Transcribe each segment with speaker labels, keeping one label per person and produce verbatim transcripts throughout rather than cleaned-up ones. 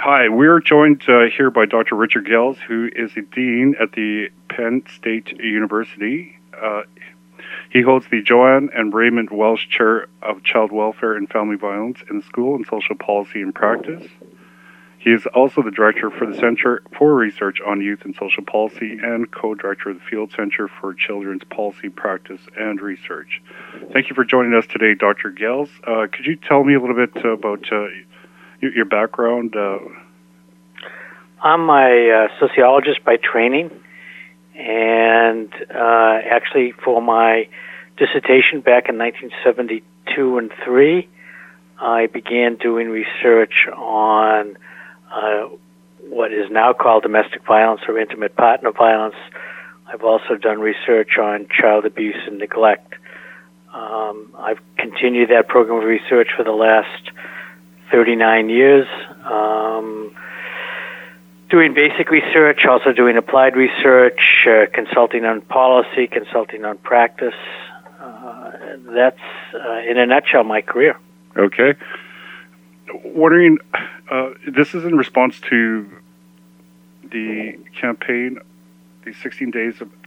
Speaker 1: Hi, we're joined uh, here by Doctor Richard Gels, who is the Dean at the Penn State University. Uh, he holds the Joanne and Raymond Welsh Chair of Child Welfare and Family Violence in School and Social Policy and Practice. He is also the Director for the Center for Research on Youth and Social Policy and Co-Director of the Field Center for Children's Policy Practice and Research. Thank you for joining us today, Doctor Gels. Uh, could you tell me a little bit about uh, your background? Uh,
Speaker 2: I'm a uh, sociologist by training, and uh, actually for my dissertation back in nineteen seventy-two and three, I began doing research on uh, what is now called domestic violence or intimate partner violence. I've also done research on child abuse and neglect. Um, I've continued that program of research for the last thirty-nine years, um, doing basic research, also doing applied research, uh, consulting on policy, consulting on practice. Uh, that's, uh, in a nutshell, my career.
Speaker 1: Okay. Wondering, uh, this is in response to the campaign, the sixteen days of,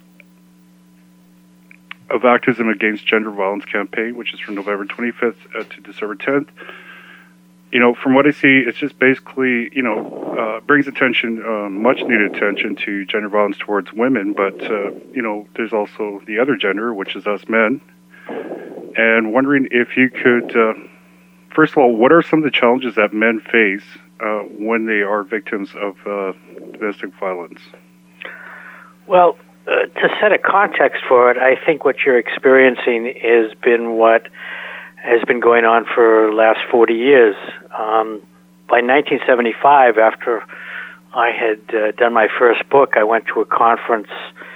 Speaker 1: of activism against gender violence campaign, which is from November twenty-fifth uh, to December tenth. You know, from what I see, it's just basically, you know, uh, brings attention, uh, much needed attention to gender violence towards women, but, uh, you know, there's also the other gender, which is us men. And wondering if you could, uh, first of all, what are some of the challenges that men face uh, when they are victims of uh, domestic violence?
Speaker 2: Well, uh, to set a context for it, I think what you're experiencing has been what has been going on for the last forty years. Um, by nineteen seventy-five, after I had uh, done my first book, I went to a conference,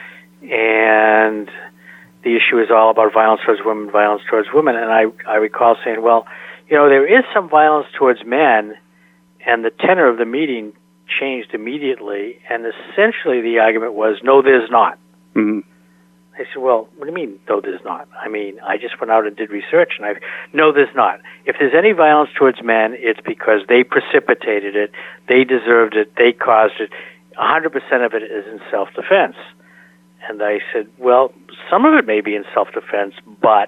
Speaker 2: and the issue is all about violence towards women, violence towards women. And I, I recall saying, well, you know, there is some violence towards men, and the tenor of the meeting changed immediately, and essentially the argument was, no, there's not.
Speaker 1: Mm-hmm.
Speaker 2: I said, well, what do you mean, no, there's not? I mean, I just went out and did research, and I, no, there's not. If there's any violence towards men, it's because they precipitated it, they deserved it, they caused it. one hundred percent of it is in self-defense. And I said, well, some of it may be in self-defense, but,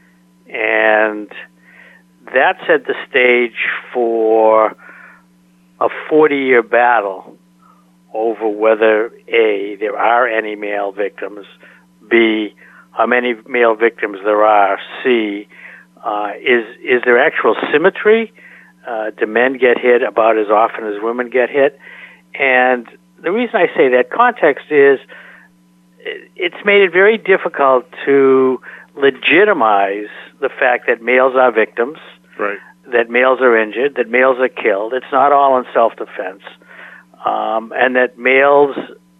Speaker 2: and that set the stage for a forty-year battle over whether, A, there are any male victims, B, how many male victims there are, C, uh, is is there actual symmetry? Uh, do men get hit about as often as women get hit? And the reason I say that context is it's made it very difficult to legitimize the fact that males are victims,
Speaker 1: right,
Speaker 2: that males are injured, that males are killed. It's not all in self-defense, um, and that males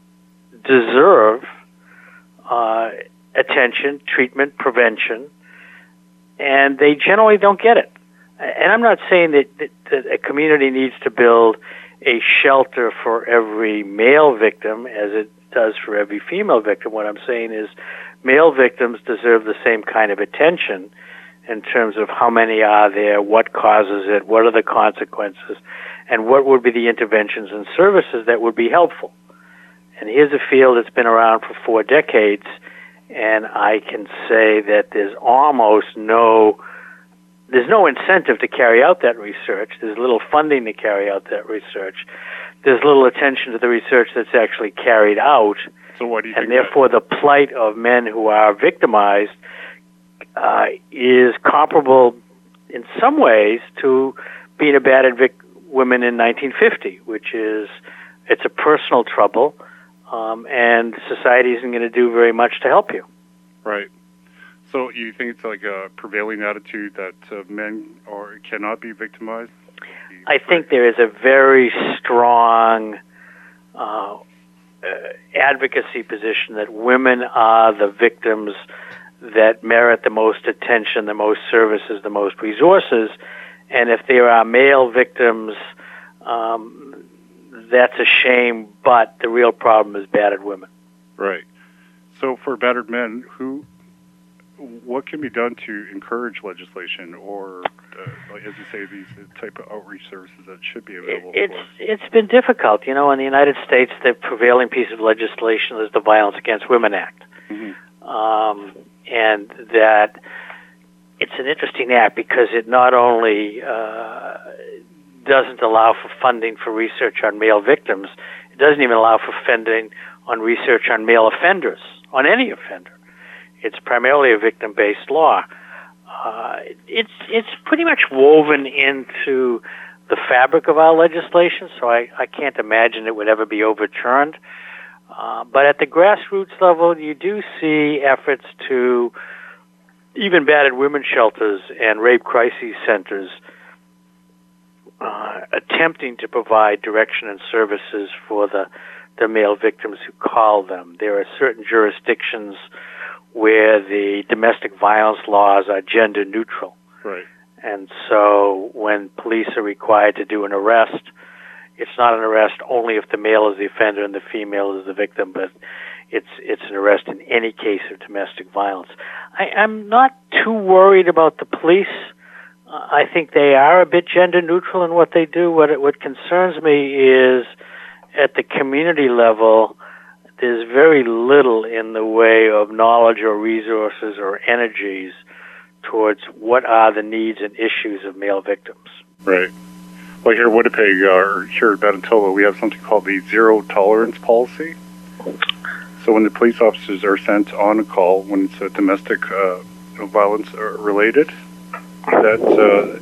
Speaker 2: deserve Uh, attention, treatment, prevention, and they generally don't get it. And I'm not saying that, that, that a community needs to build a shelter for every male victim as it does for every female victim. What I'm saying is male victims deserve the same kind of attention in terms of how many are there, what causes it, what are the consequences, and what would be the interventions and services that would be helpful. And here's a field that's been around for four decades, and I can say that there's almost no, there's no incentive to carry out that research. There's little funding to carry out that research. There's little attention to the research that's actually carried out.
Speaker 1: So what do you
Speaker 2: and
Speaker 1: think
Speaker 2: therefore
Speaker 1: that?
Speaker 2: The plight of men who are victimized uh, is comparable in some ways to being a battered vic- women in nineteen fifty, which is, it's a personal trouble. Um, and society isn't going to do very much to help you.
Speaker 1: Right. So you think it's like a prevailing attitude that uh, men or cannot be victimized?
Speaker 2: I think there is a very strong uh, uh, advocacy position that women are the victims that merit the most attention, the most services, the most resources. And if there are male victims, um, that's a shame, but the real problem is battered women.
Speaker 1: Right. So for battered men, who what can be done to encourage legislation, or uh, like, as you say, these type of outreach services that should be available?
Speaker 2: It's
Speaker 1: for?
Speaker 2: it's been difficult. You know, in the United States, the prevailing piece of legislation is the Violence Against Women Act, mm-hmm. um, and that it's an interesting act because it not only uh, doesn't allow for funding for research on male victims, it doesn't even allow for funding on research on male offenders, on any offender. It's primarily a victim-based law. Uh, it's it's pretty much woven into the fabric of our legislation, so I, I can't imagine it would ever be overturned. Uh, but at the grassroots level, you do see efforts to even battered women's shelters and rape crisis centers uh, attempting to provide direction and services for the, the male victims who call them. There are certain jurisdictions where the domestic violence laws are gender neutral.
Speaker 1: Right.
Speaker 2: And so when police are required to do an arrest, it's not an arrest only if the male is the offender and the female is the victim, but it's it's an arrest in any case of domestic violence. I, I'm not too worried about the police. Uh, I think they are a bit gender neutral in what they do. What it, what concerns me is at the community level, there's very little in the way of knowledge or resources or energies towards what are the needs and issues of male victims.
Speaker 1: Right. Well, here in Winnipeg, uh, or here in Manitoba, we have something called the zero tolerance policy. So when the police officers are sent on a call, when it's uh, domestic uh, violence related, that uh,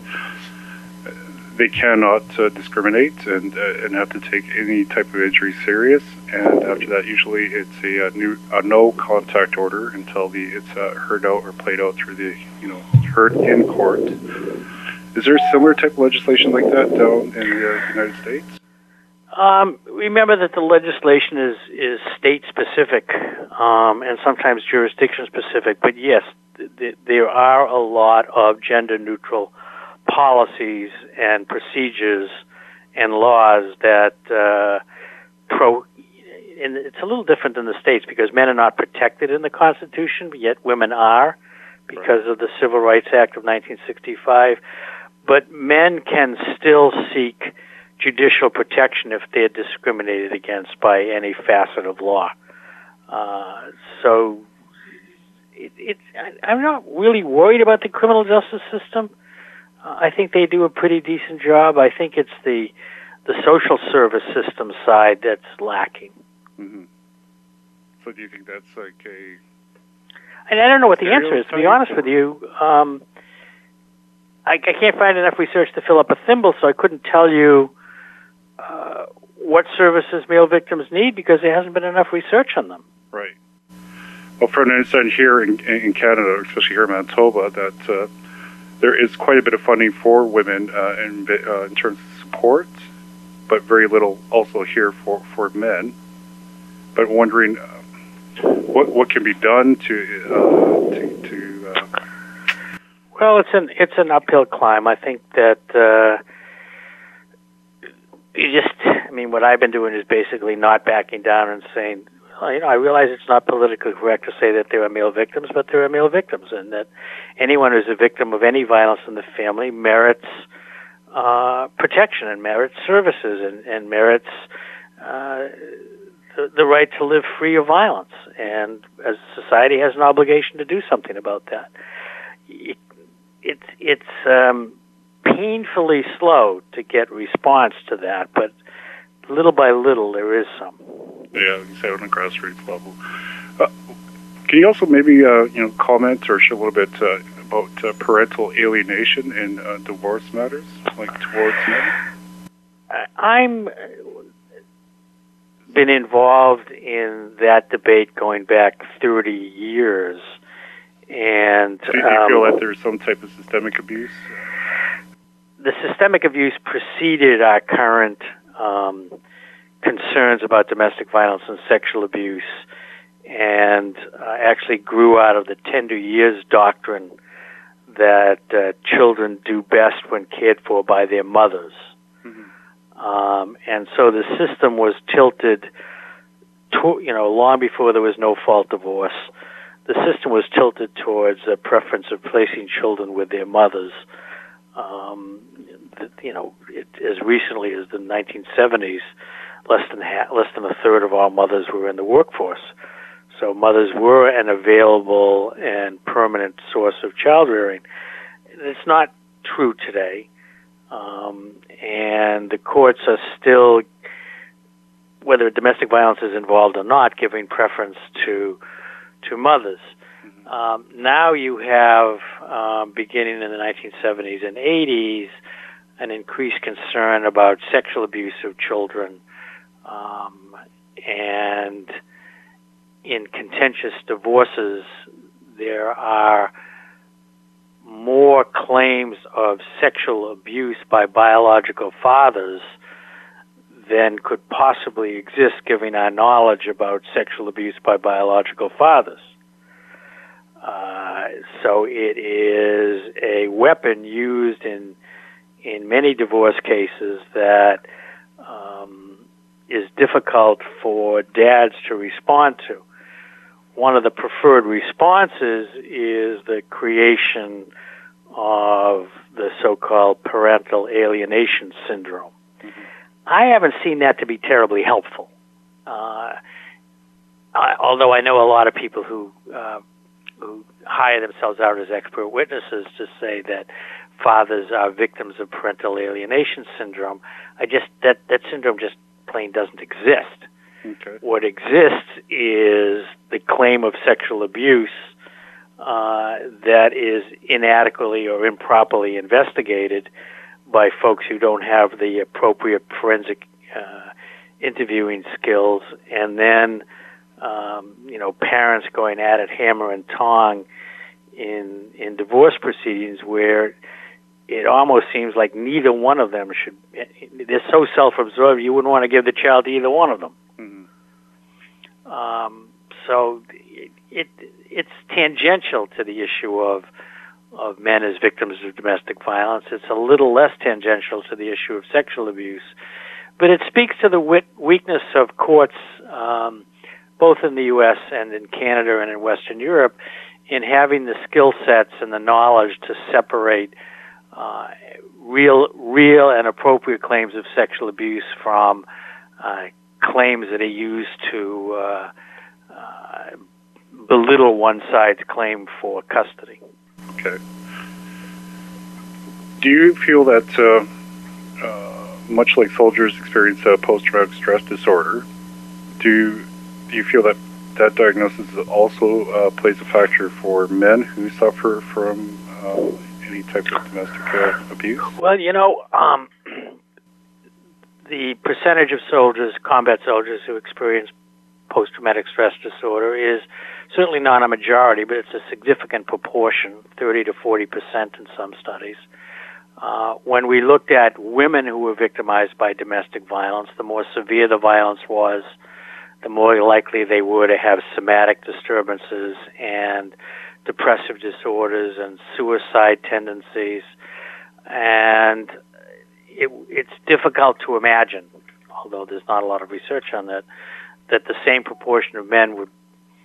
Speaker 1: they cannot uh, discriminate and uh, and have to take any type of injury serious. And after that, usually it's a, a new a no contact order until the it's uh, heard out or played out through the you know heard in court. Is there a similar type of legislation like that down in the uh, United States?
Speaker 2: Um, remember that the legislation is is state specific um, and sometimes jurisdiction specific. But yes, th- th- there are a lot of gender neutral policies and procedures and laws that uh, pro. And it's a little different in the states because men are not protected in the Constitution, but yet women are because right. of the Civil Rights Act of nineteen sixty-five. But men can still seek judicial protection if they're discriminated against by any facet of law. Uh, so it, it's, I, I'm not really worried about the criminal justice system. Uh, I think they do a pretty decent job. I think it's the the social service system side that's lacking.
Speaker 1: Mm-hmm. So do you think that's like a...
Speaker 2: And I don't know what the answer is, to be honest with you. Um, I, I can't find enough research to fill up a thimble, so I couldn't tell you uh, what services male victims need because there hasn't been enough research on them.
Speaker 1: Right. Well, from an understanding here in, in Canada, especially here in Manitoba, that uh, there is quite a bit of funding for women uh, in, uh, in terms of support, but very little also here for, for men. But wondering uh, what what can be done to uh, to, to uh...
Speaker 2: well, it's an it's an uphill climb. I think that uh, you just I mean, what I've been doing is basically not backing down and saying, well, you know, I realize it's not politically correct to say that there are male victims, but there are male victims, and that anyone who's a victim of any violence in the family merits uh, protection and merits services and, and merits. Uh, The, the right to live free of violence, and as a society has an obligation to do something about that. It, it, it's um, painfully slow to get response to that, but little by little there is some.
Speaker 1: Yeah, you say on a grassroots level. Uh, can you also maybe uh, you know comment or share a little bit uh, about uh, parental alienation in uh, divorce matters, like towards men?
Speaker 2: I'm. been involved in that debate going back thirty years, and
Speaker 1: do you
Speaker 2: um,
Speaker 1: feel that there's some type of systemic abuse?
Speaker 2: The systemic abuse preceded our current um, concerns about domestic violence and sexual abuse, and uh, actually grew out of the tender years doctrine that uh, children do best when cared for by their mothers. Um, and so the system was tilted, to, you know, long before there was no-fault divorce. the system was tilted towards a preference of placing children with their mothers. Um, you know, it, as recently as the nineteen seventies, less than half, less than a third of all mothers were in the workforce. So mothers were an available and permanent source of child rearing. It's not true today, um, and the courts are still, whether domestic violence is involved or not, giving preference to to mothers. Mm-hmm. Um, now you have, um, beginning in the nineteen seventies and eighties, an increased concern about sexual abuse of children, um, and in contentious divorces, there are more claims of sexual abuse by biological fathers than could possibly exist given our knowledge about sexual abuse by biological fathers. Uh, so it is a weapon used in in many divorce cases that um, is difficult for dads to respond to. One of the preferred responses is the creation of the so-called parental alienation syndrome. Mm-hmm. I haven't seen that to be terribly helpful. Uh, I, although I know a lot of people who uh, who hire themselves out as expert witnesses to say that fathers are victims of parental alienation syndrome. I just that that syndrome just plain doesn't exist.
Speaker 1: Okay.
Speaker 2: What exists is the claim of sexual abuse uh, that is inadequately or improperly investigated by folks who don't have the appropriate forensic uh, interviewing skills, and then um, you know parents going at it hammer and tong in in divorce proceedings where it almost seems like neither one of them should. They're so self-absorbed you wouldn't want to give the child to either one of them. Mm-hmm. Um, so it, it it's tangential to the issue of of men as victims of domestic violence. It's a little less tangential to the issue of sexual abuse, but it speaks to the wit- weakness of courts, um, both in the U S and in Canada and in Western Europe, in having the skill sets and the knowledge to separate uh, real, real and appropriate claims of sexual abuse from uh, claims that are used to uh, uh, belittle one side's claim for custody.
Speaker 1: Okay. Do you feel that, uh, uh, much like soldiers experience uh, post-traumatic stress disorder, do do you feel that that diagnosis also uh, plays a factor for men who suffer from uh, any type of domestic uh, abuse?
Speaker 2: Well, you know, um, the percentage of soldiers, combat soldiers, who experience post-traumatic stress disorder is certainly not a majority, but it's a significant proportion, thirty to forty percent in some studies. Uh, when we looked at women who were victimized by domestic violence, the more severe the violence was, the more likely they were to have somatic disturbances and depressive disorders and suicide tendencies. And it, it's difficult to imagine, although there's not a lot of research on that, that the same proportion of men would,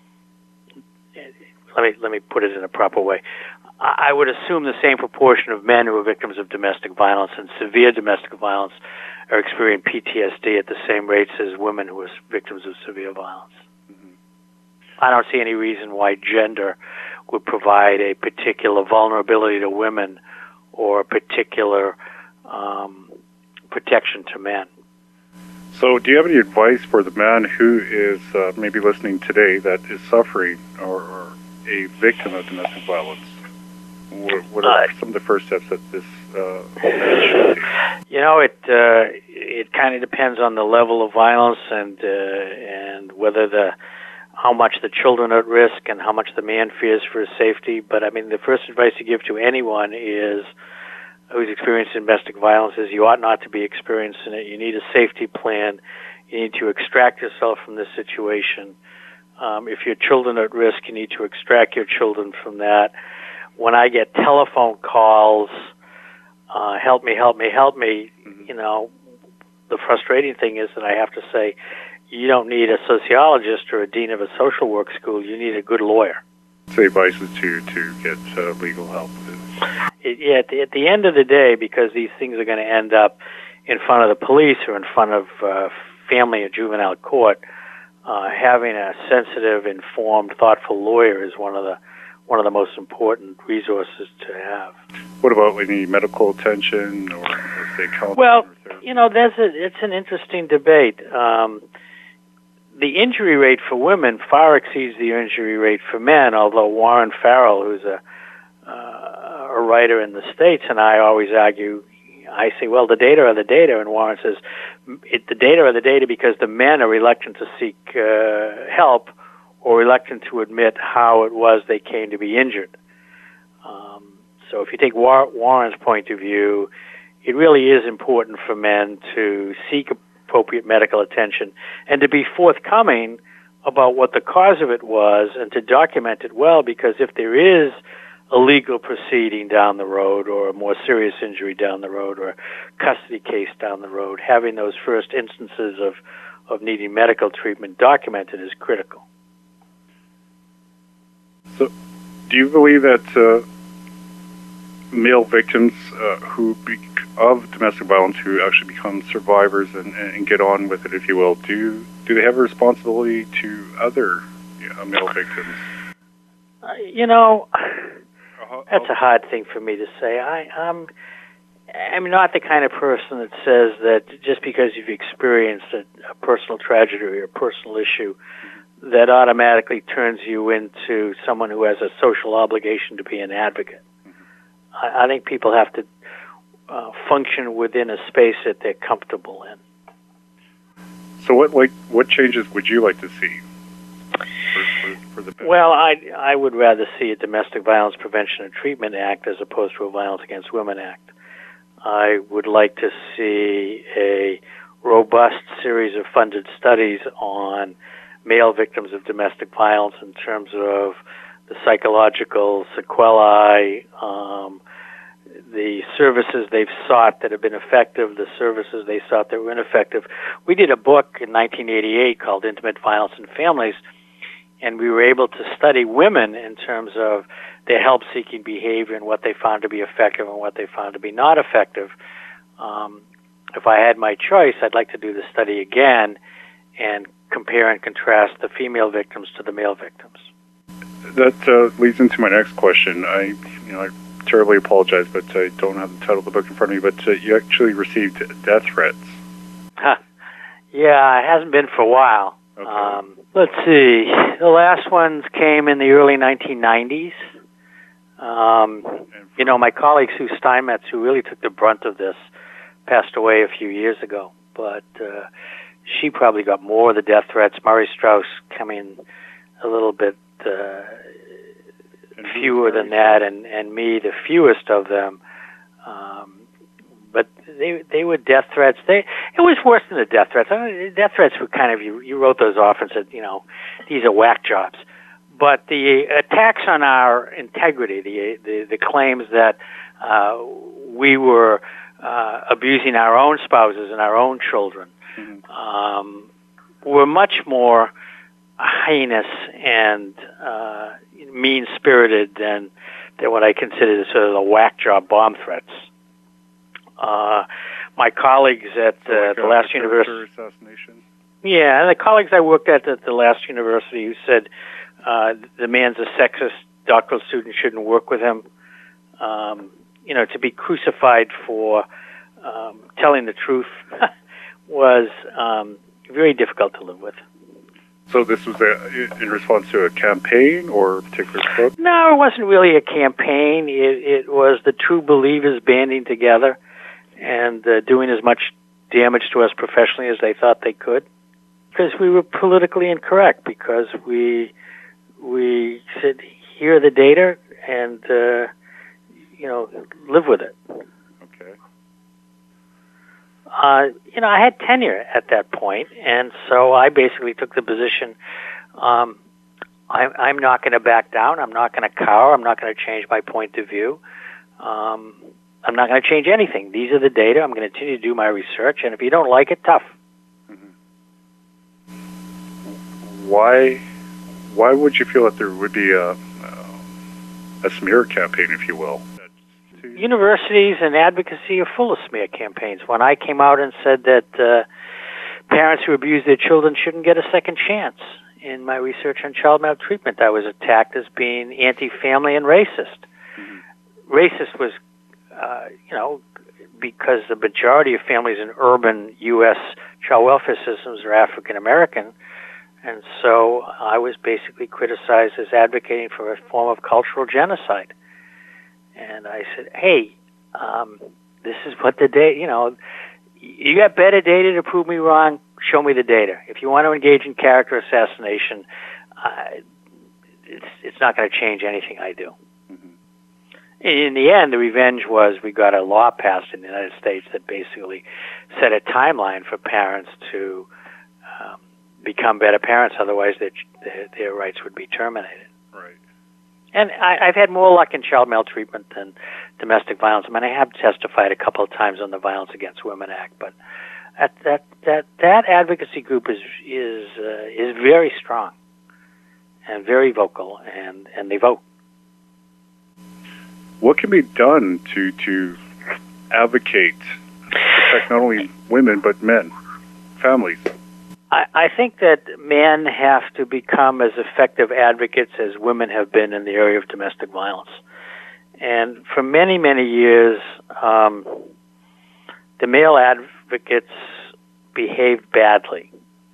Speaker 2: let me let me put it in a proper way. I would assume the same proportion of men who are victims of domestic violence and severe domestic violence are experiencing P T S D at the same rates as women who are victims of severe violence. Mm-hmm. I don't see any reason why gender would provide a particular vulnerability to women or a particular um, protection to men.
Speaker 1: So do you have any advice for the man who is uh, maybe listening today that is suffering or, or a victim of domestic violence? What, what are uh, some of the first steps that this uh, man should take?
Speaker 2: You know, it uh, it kind of depends on the level of violence and uh, and whether the how much the children are at risk and how much the man fears for his safety. But I mean, the first advice to give to anyone is who's experiencing domestic violence is you ought not to be experiencing it. You need a safety plan. You need to extract yourself from this situation. Um, if your children are at risk, you need to extract your children from that. When I get telephone calls, uh, help me, help me, help me, mm-hmm. you know, the frustrating thing is that I have to say, you don't need a sociologist or a dean of a social work school. You need a good lawyer.
Speaker 1: say advices to to get uh, legal help?
Speaker 2: It, yeah, at the, at the end of the day, because these things are going to end up in front of the police or in front of uh, family or juvenile court, uh, having a sensitive, informed, thoughtful lawyer is one of the one of the most important resources to have.
Speaker 1: What about any medical attention or, or say counseling?
Speaker 2: Well, you know, there's a, it's an interesting debate. Um, the injury rate for women far exceeds the injury rate for men, although Warren Farrell, who's a, uh, a writer in the States, and I always argue, I say, well, the data are the data, and Warren says, it, the data are the data because the men are reluctant to seek uh, help or reluctant to admit how it was they came to be injured. Um, so if you take War- Warren's point of view, it really is important for men to seek appropriate medical attention and to be forthcoming about what the cause of it was and to document it well, because if there is a legal proceeding down the road or a more serious injury down the road or a custody case down the road, having those first instances of, of needing medical treatment documented is critical.
Speaker 1: So, do you believe that uh, male victims uh, who be, of domestic violence who actually become survivors and, and get on with it, if you will, do do they have a responsibility to other you know, male victims?
Speaker 2: Uh, you know, uh-huh. That's a hard thing for me to say. I, I'm, I'm not the kind of person that says that just because you've experienced a, a personal tragedy or a personal issue, that automatically turns you into someone who has a social obligation to be an advocate. Mm-hmm. I, I think people have to uh, function within a space that they're comfortable in.
Speaker 1: So what like what changes would you like to see for, for, for the better?
Speaker 2: Well, I, I would rather see a Domestic Violence Prevention and Treatment Act as opposed to a Violence Against Women Act. I would like to see a robust series of funded studies on male victims of domestic violence in terms of the psychological sequelae, um, the services they've sought that have been effective, the services they sought that were ineffective. We did a book in nineteen eighty-eight called Intimate Violence in Families, and we were able to study women in terms of their help-seeking behavior and what they found to be effective and what they found to be not effective. Um, if I had my choice, I'd like to do the study again and compare and contrast the female victims to the male victims.
Speaker 1: That uh, leads into my next question. I, you know, I terribly apologize, but I don't have the title of the book in front of me. But uh, you actually received death threats.
Speaker 2: Huh. Yeah, it hasn't been for a while.
Speaker 1: Okay.
Speaker 2: Um, let's see. The last ones came in the early nineteen nineties. Um, you know, my colleague Sue Steinmetz, who really took the brunt of this, passed away a few years ago. But uh, she probably got more of the death threats. Murray Strauss coming a little bit uh, fewer than that, and, and me the fewest of them. Um, but they they were death threats. They it was worse than the death threats. I mean, death threats were kind of, you, you wrote those off and said, you know, these are whack jobs. But the attacks on our integrity, the the, the claims that uh, we were uh, abusing our own spouses and our own children, mm-hmm. um, were much more heinous and uh, mean-spirited than than what I consider sort of the whack job bomb threats. Uh, my colleagues at uh,
Speaker 1: like
Speaker 2: the last university,
Speaker 1: assassination.
Speaker 2: Yeah, and the colleagues I worked at at the last university who said uh, the man's a sexist, doctoral student shouldn't work with him. Um, you know, to be crucified for um, telling the truth was um, very difficult to live with.
Speaker 1: So this was a, in response to a campaign or a particular book?
Speaker 2: No, it wasn't really a campaign. It, it was the true believers banding together and uh, doing as much damage to us professionally as they thought they could, because we were politically incorrect, because we we said, here are the data, and, uh, you know, live with it.
Speaker 1: Okay.
Speaker 2: Uh, you know, I had tenure at that point, and so I basically took the position, um, I, I'm not going to back down, I'm not going to cower, I'm not going to change my point of view, um, I'm not going to change anything. These are the data, I'm going to continue to do my research, and if you don't like it, tough.
Speaker 1: Mm-hmm. Why, why would you feel that there would be a, a smear campaign, if you will.
Speaker 2: Universities and advocacy are full of smear campaigns. When I came out and said that uh, parents who abuse their children shouldn't get a second chance in my research on child maltreatment, I was attacked as being anti-family and racist. Mm-hmm. Racist was, uh, you know, because the majority of families in urban U S child welfare systems are African American, and so I was basically criticized as advocating for a form of cultural genocide. And I said, hey, um, this is what the data, you know, you got better data to prove me wrong, show me the data. If you want to engage in character assassination, uh, it's, it's not going to change anything I do. Mm-hmm. In the end, the revenge was we got a law passed in the United States that basically set a timeline for parents to um, become better parents, otherwise their, their, their rights would be terminated.
Speaker 1: Right.
Speaker 2: And I, I've had more luck in child maltreatment than domestic violence. I mean, I have testified a couple of times on the Violence Against Women Act, but that that that, that advocacy group is is uh, is very strong and very vocal, and, and they vote.
Speaker 1: What can be done to to advocate, protect not only women but men, families?
Speaker 2: I, I think that men have to become as effective advocates as women have been in the area of domestic violence. And for many, many years, um, the male advocates behaved badly.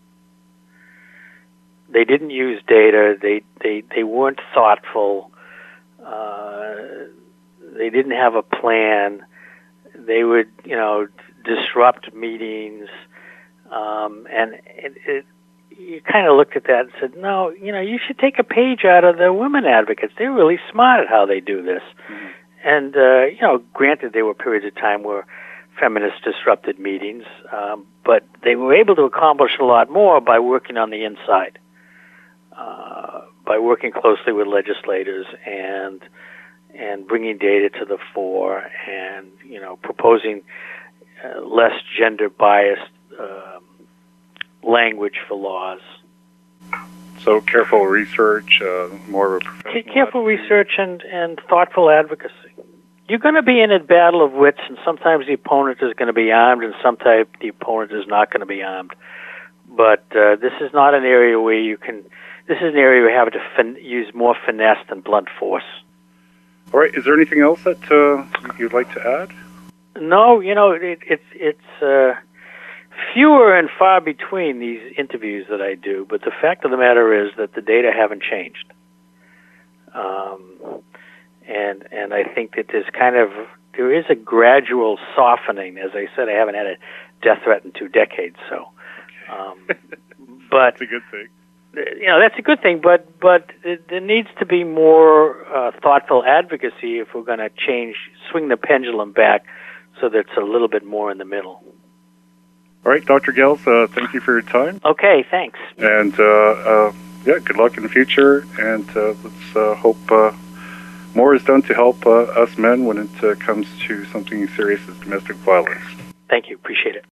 Speaker 2: They didn't use data. They they, they weren't thoughtful. Uh, they didn't have a plan. They would, you know, disrupt meetings. Um, and it, it, you kind of looked at that and said, no, you know, you should take a page out of the women advocates. They're really smart at how they do this. Mm-hmm. And, uh, you know, granted, there were periods of time where feminists disrupted meetings, um, but they were able to accomplish a lot more by working on the inside, uh, by working closely with legislators and and bringing data to the fore and, you know, proposing uh, less gender-biased Um, language for laws.
Speaker 1: So careful research, uh, more of a professional
Speaker 2: careful
Speaker 1: advocacy.
Speaker 2: research and, and thoughtful advocacy. You're going to be in a battle of wits, and sometimes the opponent is going to be armed, and sometimes the opponent is not going to be armed. But uh, this is not an area where you can. This is an area where you have to fin- use more finesse than blunt force.
Speaker 1: All right. Is there anything else that uh, you'd like to add?
Speaker 2: No. You know, it, it's it's. Uh, Fewer and far between these interviews that I do, but the fact of the matter is that the data haven't changed. Um, and and I think that there's kind of, there is a gradual softening. As I said, I haven't had a death threat in two decades, so. Um, but
Speaker 1: that's a good thing.
Speaker 2: You know, that's a good thing, but, but there needs to be more uh, thoughtful advocacy if we're going to change, swing the pendulum back so that it's a little bit more in the middle.
Speaker 1: All right, Doctor Gels, uh, thank you for your time.
Speaker 2: Okay, thanks.
Speaker 1: And, uh, uh, yeah, good luck in the future, and uh, let's uh, hope uh, more is done to help uh, us men when it uh, comes to something serious as domestic violence.
Speaker 2: Thank you. Appreciate it.